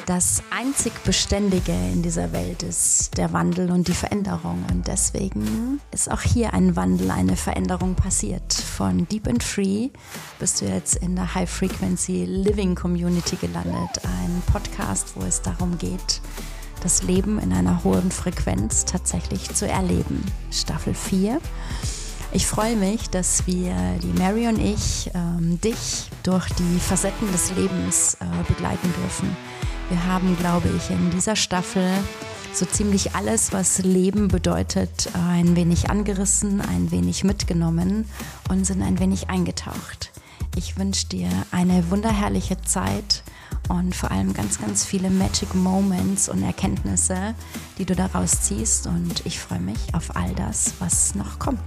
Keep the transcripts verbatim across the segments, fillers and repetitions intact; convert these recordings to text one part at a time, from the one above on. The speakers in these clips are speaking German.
Das einzig Beständige in dieser Welt ist der Wandel und die Veränderung. Und deswegen ist auch hier ein Wandel, eine Veränderung passiert. Von Deep and Free bist du jetzt in der High Frequency Living Community gelandet. Ein Podcast, wo es darum geht, das Leben in einer hohen Frequenz tatsächlich zu erleben. Staffel vier. Ich freue mich, dass wir, die Mary und ich, ähm, dich durch die Facetten des Lebens äh, begleiten dürfen. Wir haben, glaube ich, in dieser Staffel so ziemlich alles, was Leben bedeutet, ein wenig angerissen, ein wenig mitgenommen und sind ein wenig eingetaucht. Ich wünsche dir eine wunderherrliche Zeit und vor allem ganz, ganz viele Magic Moments und Erkenntnisse, die du daraus ziehst. Und ich freue mich auf all das, was noch kommt.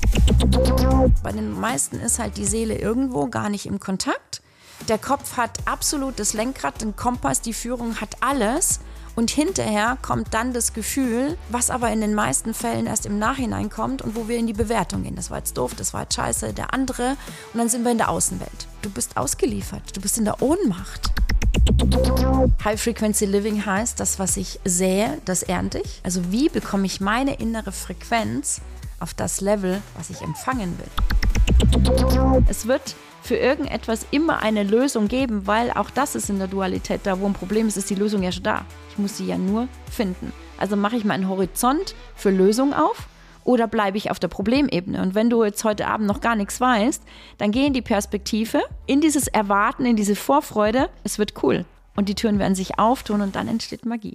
Bei den meisten ist halt die Seele irgendwo gar nicht im Kontakt. Der Kopf hat absolut das Lenkrad, den Kompass, die Führung hat alles. Und hinterher kommt dann das Gefühl, was aber in den meisten Fällen erst im Nachhinein kommt und wo wir in die Bewertung gehen. Das war jetzt doof, das war jetzt scheiße, der andere. Und dann sind wir in der Außenwelt. Du bist ausgeliefert, du bist in der Ohnmacht. High Frequency Living heißt, das, was ich sähe, das ernte ich. Also wie bekomme ich meine innere Frequenz auf das Level, was ich empfangen will. Es wird für irgendetwas immer eine Lösung geben, weil auch das ist in der Dualität, da wo ein Problem ist, ist die Lösung ja schon da. Ich muss sie ja nur finden. Also mache ich meinen Horizont für Lösung auf oder bleibe ich auf der Problemebene? Und wenn du jetzt heute Abend noch gar nichts weißt, dann geh in die Perspektive, in dieses Erwarten, in diese Vorfreude. Es wird cool. Und die Türen werden sich auftun und dann entsteht Magie.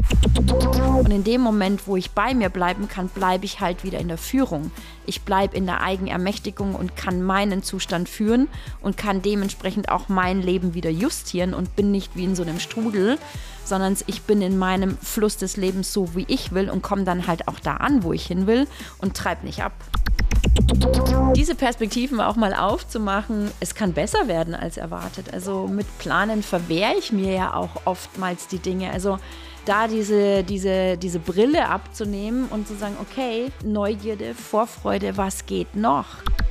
Und in dem Moment, wo ich bei mir bleiben kann, bleibe ich halt wieder in der Führung. Ich bleibe in der Eigenermächtigung und kann meinen Zustand führen und kann dementsprechend auch mein Leben wieder justieren und bin nicht wie in so einem Strudel, sondern ich bin in meinem Fluss des Lebens so, wie ich will und komme dann halt auch da an, wo ich hin will und treibe nicht ab. Diese Perspektiven auch mal aufzumachen, es kann besser werden als erwartet. Also mit Planen verwehre ich mir ja auch oftmals die Dinge. Also da diese, diese, diese Brille abzunehmen und zu sagen, okay, Neugierde, Vorfreude, was geht noch?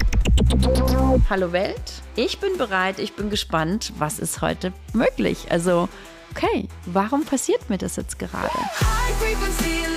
Hallo Welt, ich bin bereit, ich bin gespannt, was ist heute möglich? Also, okay, warum passiert mir das jetzt gerade? High frequency